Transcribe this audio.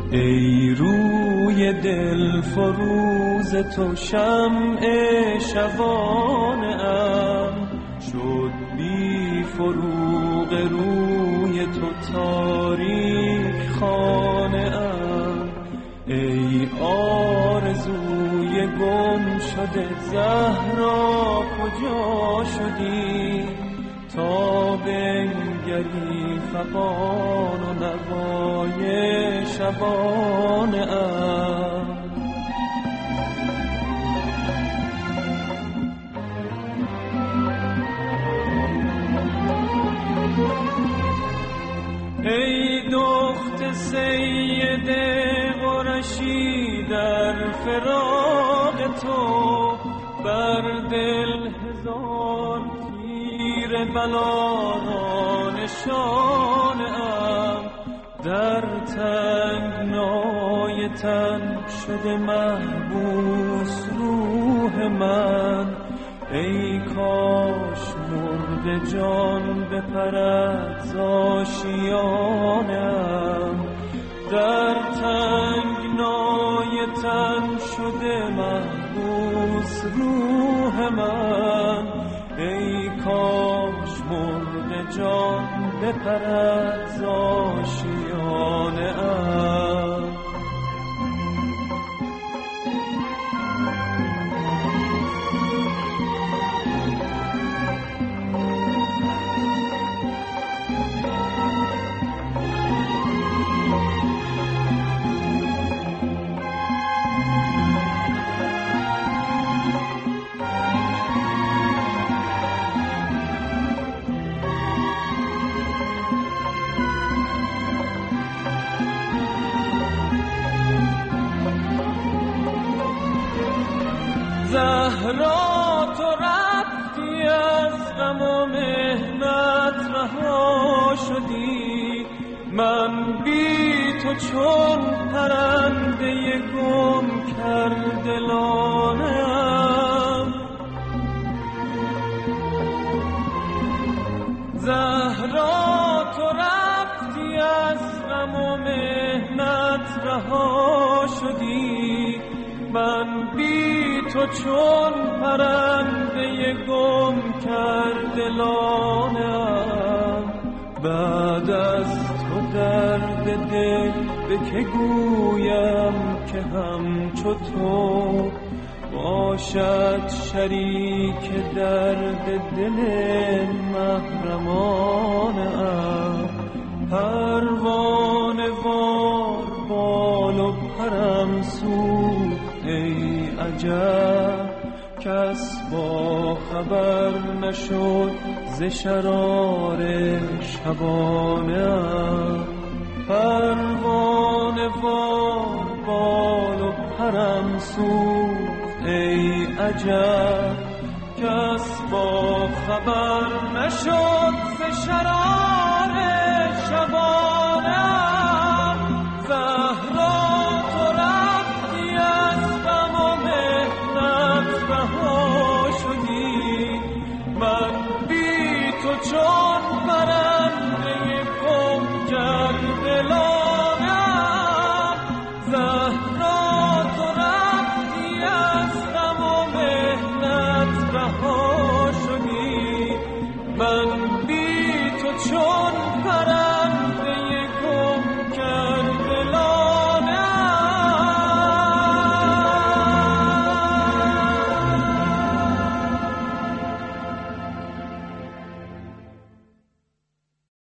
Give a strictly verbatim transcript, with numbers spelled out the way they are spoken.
ای روی دل فروز تو شمع شبانه ام، شد بی فروغ روی تو تاریک خانه ام. ای آرزوی گم شده زهرا کجا شدی؟ تا بنگری فغان و نوای شبانه ام. ای دخت سید قرشی در فراق تو، بر دل هزار تیر بلا را نشانه ام. در تنگنای تن شده محبوس روح من، ای کاش مرد جان بپرد ز آشیانه‌ام. در تنگنای تن شده محبوس روح من، ای کاش مرد جان بپرد ز آشیانه‌ام. زهرا تو رفتی از غم و مهنت رها شدی، من بی تو چون پرنده گم کرده لانه‌ام. زهرا تو رفتی از غم و مهنت رها شدی، من بی تو چون پرنده گم کرده لانه‌ام. بعد از تو درد دل به که گویم که همچو تو باشد شریک درد دل محرمانه‌ام. پروانه وار بال و پرم سوخت ای عجب، کس با خبر نشد ز شرار شبانه‌ام. پروانه وار بال و پرم سوخت ای عجب، کس با خبر نشد ز شرار شبانه‌ام. زهرا تو رفتی از غم و مهنت رها شدی، من بی تو چون پرنده گم کرده